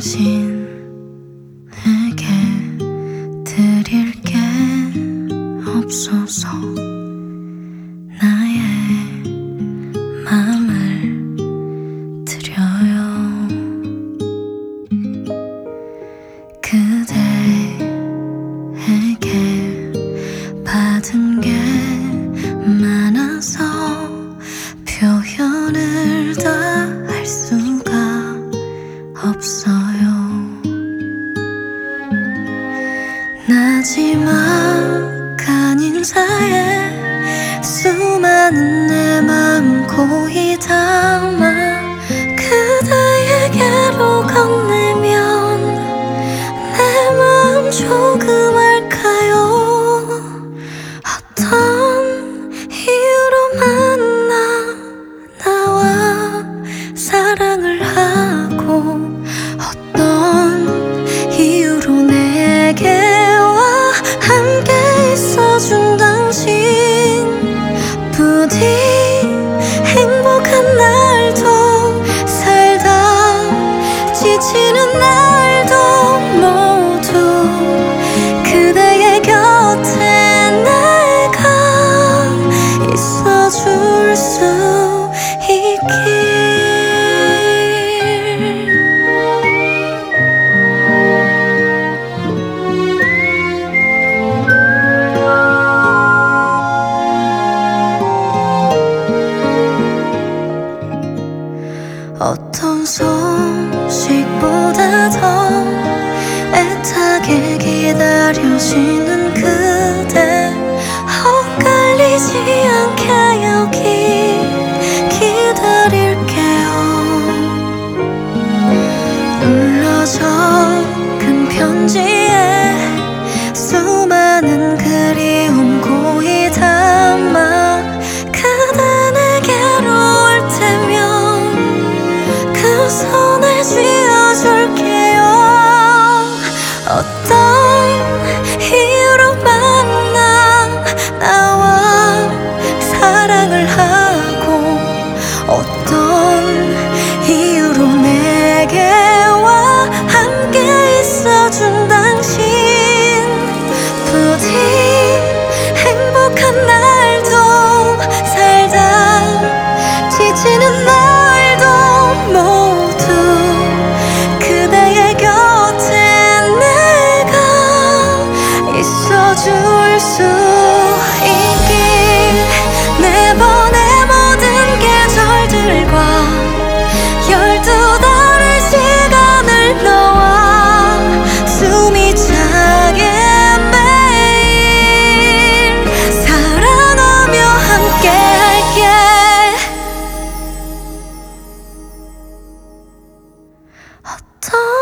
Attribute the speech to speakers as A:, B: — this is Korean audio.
A: 당신에게 드릴 게 없어서 나의 마음을 드려요. 그대에게 받은 게 많아서 표현을 다 할 수가 없어요. 나지막한 인사에 수많은 내 마음 고이 담아 그대에게로 건네면 내 마음 조금 알까요? 어떤 이유로 만나 나와 사랑을 하고 어떤 이유로 내게와 함께 있어준 당신 부디 행복한 날도 살다 지치는 날도 모두 그대의 곁에 내가 있어줄 수 있길. 어떤 소식보다 더 애타게 기다려지는 그대 엇갈리지 않게 여기 기다릴게요. 눌러 적은 편지에 수많은 그리움 고이 담아 그대 내게로 올 테면 그 손을 쥐어줄게요. 어떤 이유로 만나 나와 사랑을 하고 어떤 이유로 내게와 함께 있어준 당신 부디 행복한 날도 살다 지치는 날도 모두 그대의 곁에 내가 있어줄 수 있길. 내번의 모든 계절들과 12달의 시간을 너와 숨이 차게 매일 사랑하며 함께 할게. 어떤